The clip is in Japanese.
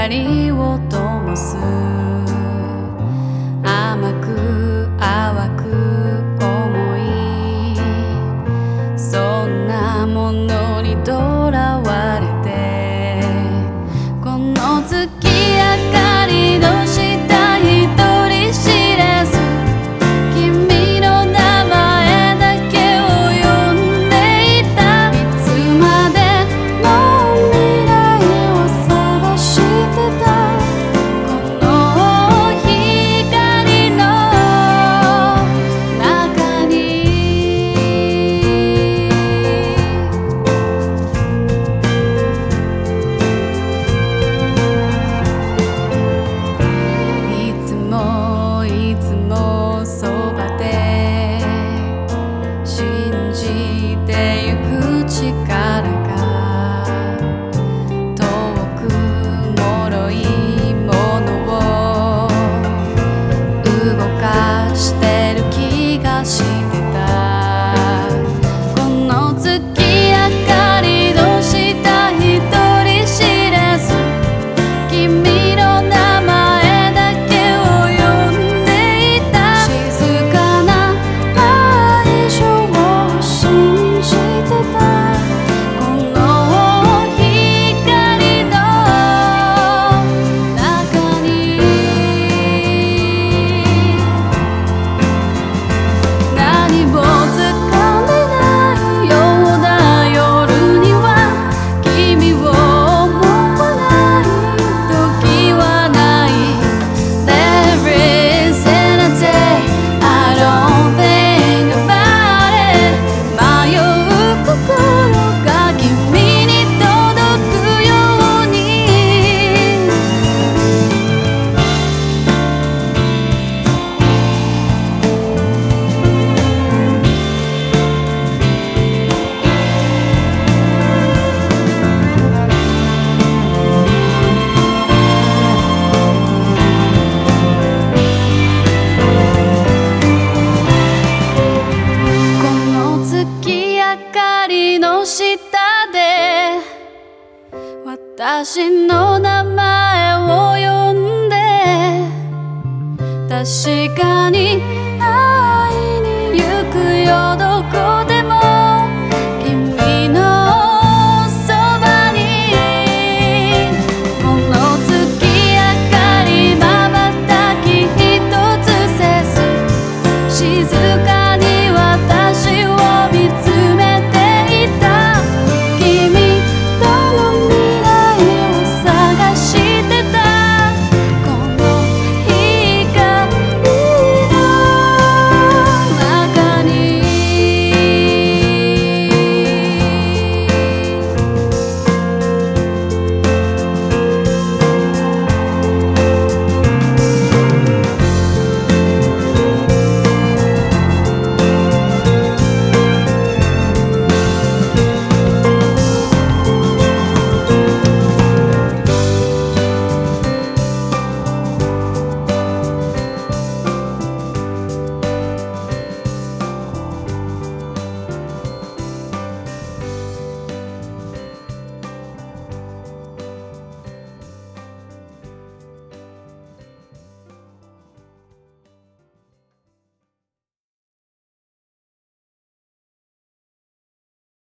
りを灯す甘く淡く重いそんなものにとらわれてこの月明かりの下一人知らず君の名前だけを呼んでいたいつまでも未来を探してたこの光の中にいつもいつもそばで信じてゆく力が遠く脆いものを動かしてる気がしてたこの月明かりの下一人知らず君の名前だけを呼んでいた静かな愛情を信じてたこの光の中に何もつかめないような夜には君を思わない時はない There isn't a day I don't think about it 迷う心が君に届くようにこの月明かりの下で私の名前を呼んで確かに